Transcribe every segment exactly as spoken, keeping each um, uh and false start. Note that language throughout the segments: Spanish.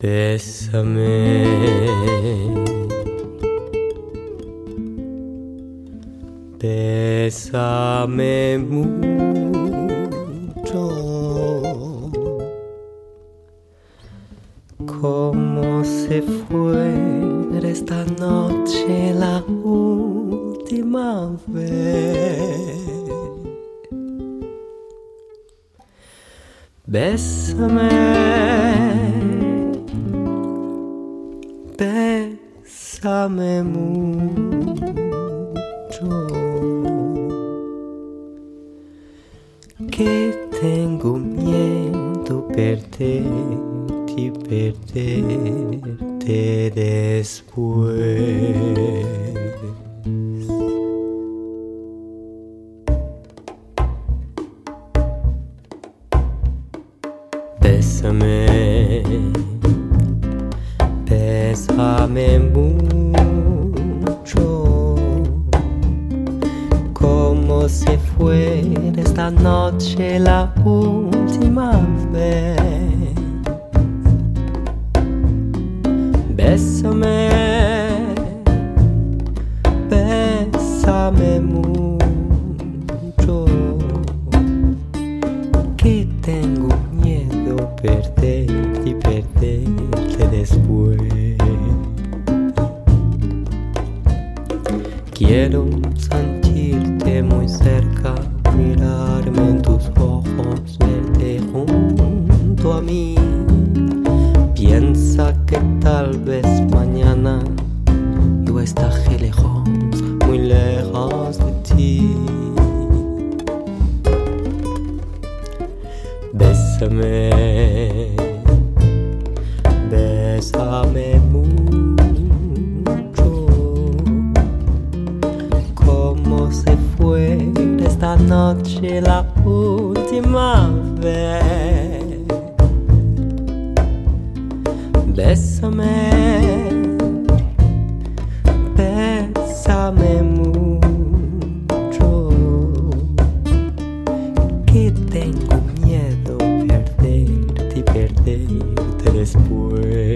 Bésame, bésame mucho, como si fuera esta noche la última vez. Bésame, bésame mucho, que tengo miedo perderte y perderte después. Bésame, bésame mucho, como si fuera esta noche la última vez. Bésame, bésame mucho, que tengo miedo perderte y perderte después. Quiero sentirte muy cerca, mirarme en tus ojos, verte junto a mí. Piensa que tal vez mañana yo estaré lejos, muy lejos de ti. Bésame, bésame mucho, como si fuera esta noche la última vez. Bésame, bésame mucho, que tengo miedo perderte y perderte después.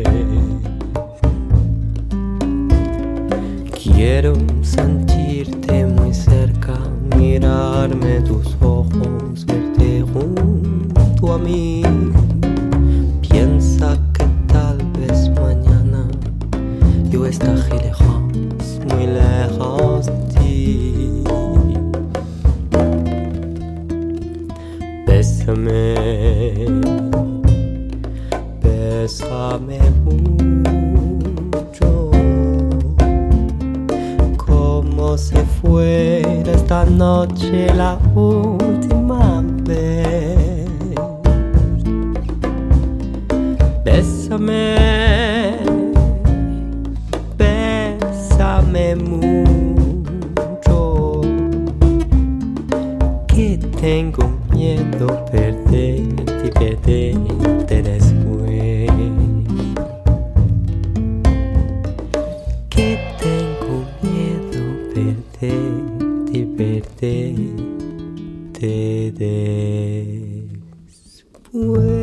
Quiero sentirte muy cerca, mirarme tus ojos, verte junto a mí. Piensa que tal vez mañana yo estaré lejos, muy lejos de ti. Bésame, bésame mucho, como si fuera esta noche la última vez. Bésame, bésame mucho, que tengo miedo perderte y perderte después. Que tengo miedo perderte y perderte después.